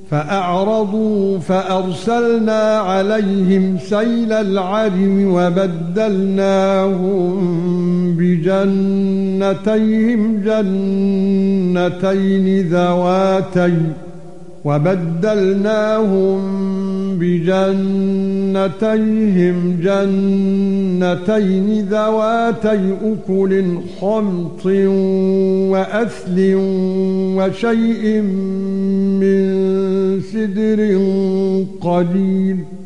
فأعرضوا فأرسلنا عليهم سيل العرم وبدلناهم بجنتيهم جنتين ذواتي أكل خمط وأثل وشيء من سدر قليل